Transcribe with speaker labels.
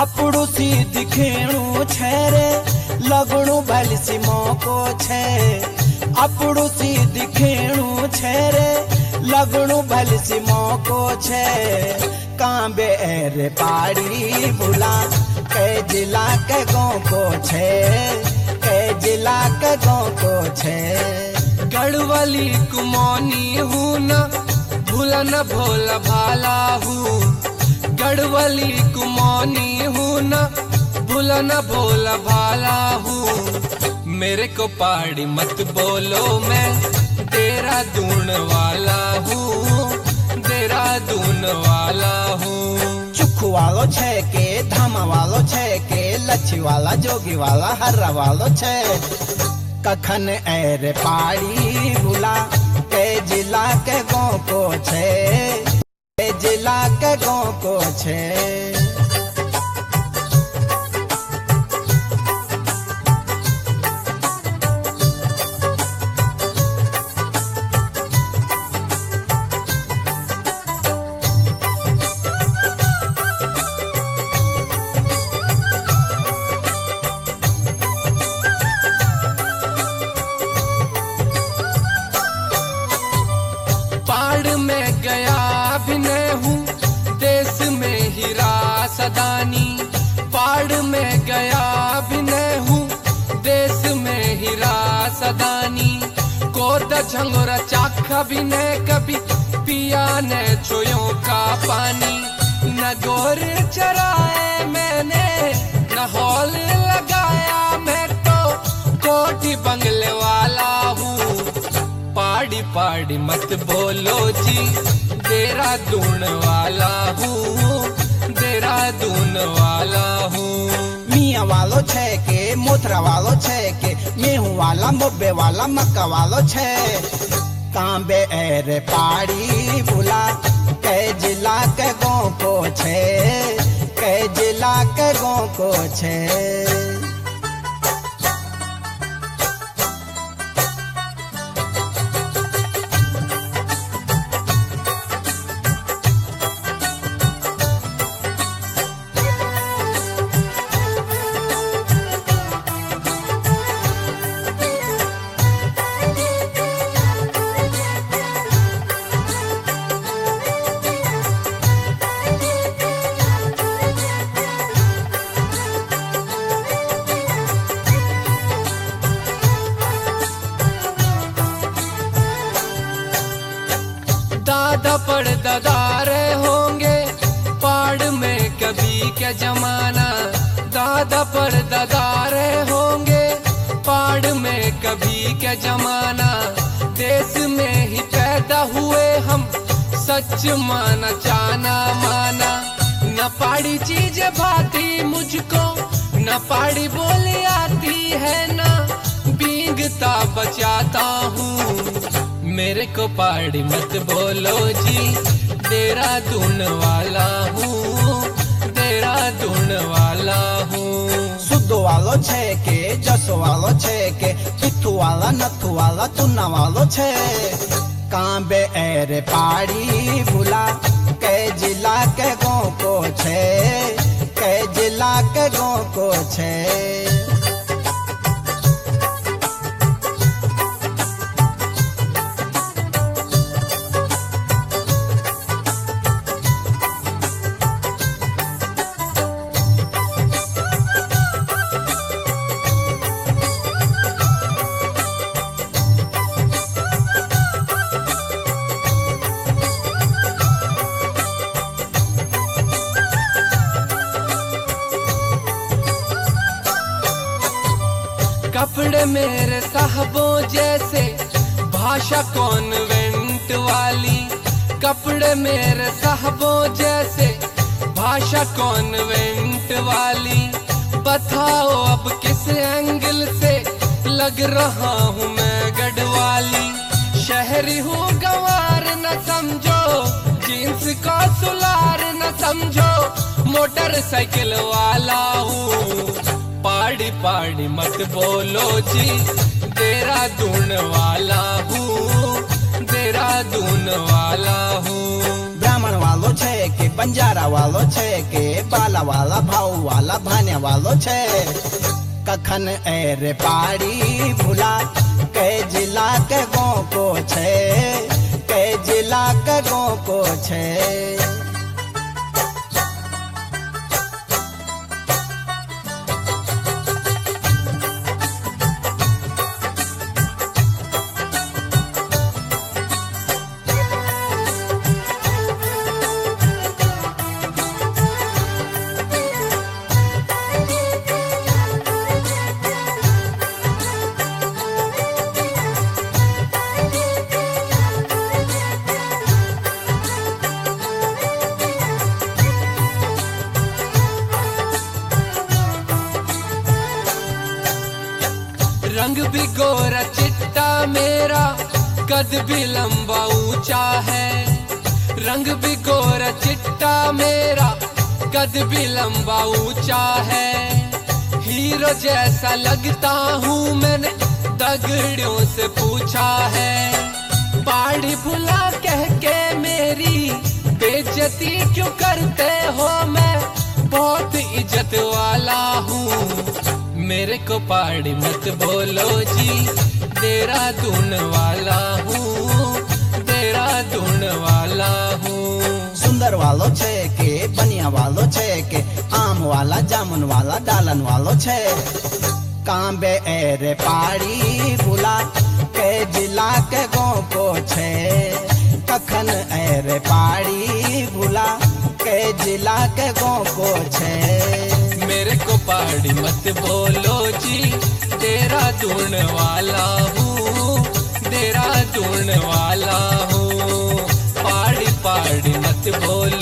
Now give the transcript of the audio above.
Speaker 1: આપણું સીધી ખેણું છે રે લગણું ભલસી મોકો છે આપણું સીધી ખેણું છે રે લગણું ભલસી મોકો છે કાંબે રે પાડી ભૂલા કે जिला के गाँव को छे के जिला के गाँव को छे
Speaker 2: गढ़वाली कुमौनी हूँ न भूला न भोला भाला हूँ गढ़वाली कुमौनी हूँ न भूला न भोला भाला हूँ मेरे को पहाड़ी मत बोलो मैं तेरा दून वाला हूँ देहरादून वाला हूँ
Speaker 1: चुखू वालो छे के धामा वालो छे के लच्छी वाला जोगी वाला हर्रा वालो छे कखन रे पाड़ी भूला के जिला के गाँव को छे के जिला के गाँव को छे
Speaker 2: पहाड़ में गया भी नहीं हूँ देश में हीरा सदानी पहाड़ में गया भी नहीं हूँ देश में हीरा सदानी कोद झंगोरा चाखा भी नहीं कभी पिया ने छोयों का पानी न गोर चराए मैंने न हॉल लगाया मैं तो कोठी बंगले वाला हूँ पहाड़ी पहाड़ी मत बोलो जी देहरादून वाला हूँ देहरादून वाला हूँ
Speaker 1: मियाँ वालो छे के मोथरा वालो छे के मेहू वाला मोबे वाला मक्का वालो छे कांबे रे पाड़ी भूला के जिला के गाँव को छे के जिला के गाँव को छे
Speaker 2: दादा पर दादारे होंगे पहाड़ में कभी क्या जमाना दादा पर दादारे होंगे पहाड़ में कभी क्या जमाना देश में ही पैदा हुए हम सच माना जाना माना न पहाड़ी चीज भाती मुझको न पहाड़ी बोली आती है ना बींगता बचाता हूँ मेरे को पहाड़ी मत बोलो जी देहरादून वाला हूँ देहरादून वाला हूँ
Speaker 1: सुद्धो वालो छे के जसो वालो छे के पिथु वाला नथु वाला तुना वालो छे कांबे रे पाड़ी भूला के जिला के गाँव को छे के जिला के गाँव को छे
Speaker 2: कपड़े मेरे साहबों जैसे भाषा कॉन्वेंट वाली कपड़े मेरे साहबों जैसे भाषा कॉन्वेंट वाली बताओ अब किस एंगल से लग रहा हूँ मैं गढ़वाली शहरी हूँ गंवार न समझो जींस का सुलार न समझो मोटरसाइकिल वाला हूँ पहाड़ी पहाड़ी मत बोलो जी देहरादून वाला हूँ देहरादून वाला हूँ
Speaker 1: ब्राह्मण वालो छे के बंजारा वालो छे के बाला भाला वाला भाव वाला भाने वालो छे कखन रे पाड़ी भूला के जिला के गो को छे के जिला के गो को छे
Speaker 2: रंग भी गोरा चिट्टा मेरा कद भी लंबा ऊंचा है रंग भी गोरा चिट्टा मेरा कद भी लंबा ऊंचा है हीरो जैसा लगता हूँ मैंने दगड़ों से पूछा है पाड़ी भुला कह के मेरी बेइज्जती क्यों करते हो मैं बहुत इज्जत वाला हूँ मेरे को पाड़ी मत बोलो जी देहरादून वाला हूँ देहरादून वाला हूँ
Speaker 1: सुंदर वालो छे के बनिया वालो छे के आम वाला जामुन वाला डालन वालो छे कांबे रे पाड़ी भूला के जिला के गो को छे कखन रे पाड़ी भूला के जिला के गो को छे
Speaker 2: मेरे को पाड़ी मत बोलो जी देहरादून वाला हूँ देहरादून वाला हूँ पाड़ी पाड़ी मत बोलो